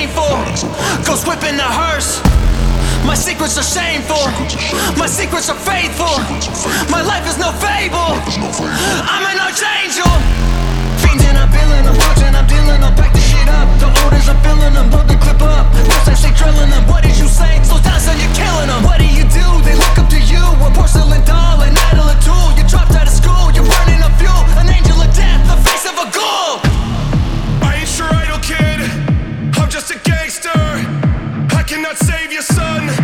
painful. Ghost whipping the hearse. My secrets are shameful. My secrets are faithful. My life is no fable. I'm an archangel. Fiending, I'm feeling them. Watching, I'm dealing them. Back the shit up. The orders, I'm filling them. Load the clip up. Mustache, they drilling them. What did you say? Slow down, son, you're killing them. What do? They look up to you. A porcelain doll, an idol, a tool. You dropped out of school. You're burning up fuel. An angel of death, the face of a ghoul. I ain't your idol, kid. I'm just a gangster. I cannot save your son.